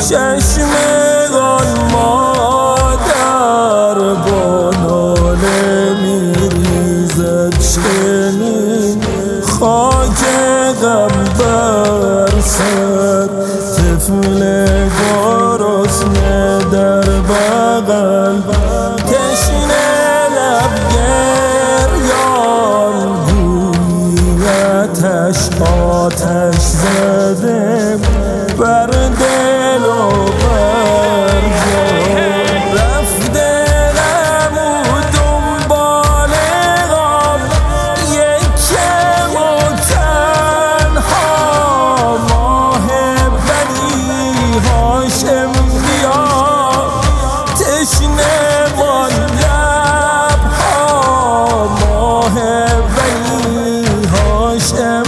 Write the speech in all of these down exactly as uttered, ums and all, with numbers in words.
چشم آن مادر با ناله میریزد چنین خاک غم بر سر طفل گرسنه در بغل تشنه لب گریان گویی آتش زده بر دل و بر جان رفته دلم و دنبال غم یکم و تنها ماه بنی هاشم بیا تشنه وان لبها ماه بنی هاشم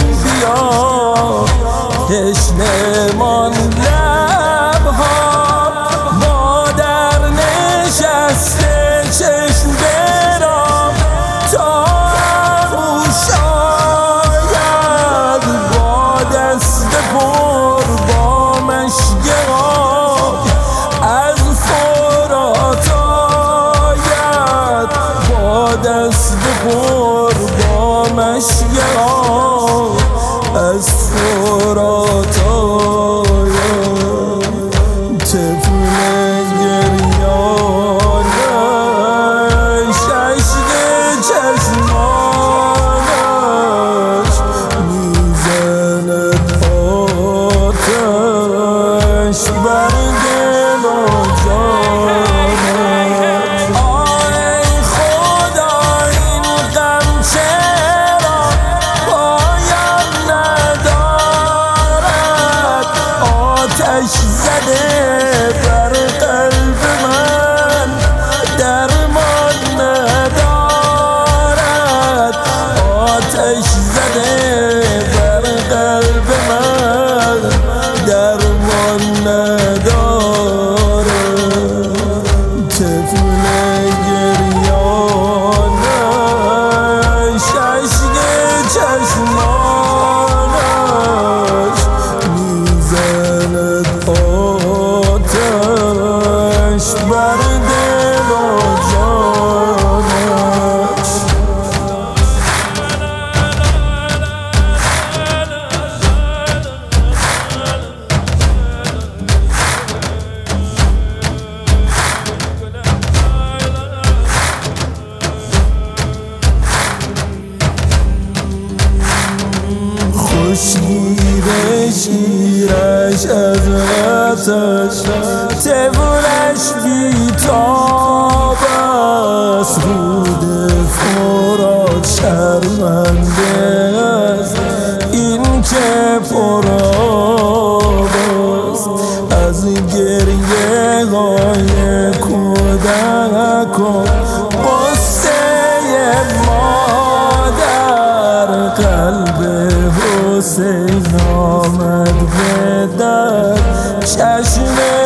تشنه مان لبها مادر نشسته چشم برام تا او شاید با دست پر با مشگرام از فرات آید با دست پر با مشگرام از فرات آید طفل گریانش عشق چشمانش میزند آتش بر دل و جانش آی خدا این غم چرا پایان ندارد آتش زده بر قلب من درمان ندارد آتش زده بر قلب من درمان ندارد طفل گریانش عشق چشمانش میزند آتش بر دل و جانش خوشگیر شیرش از آتش طفلش بیتاب است رود فرات شرمنده است این که پرآب است از گریه های کودکان قصه مادر قلب حسین آمد به در چشم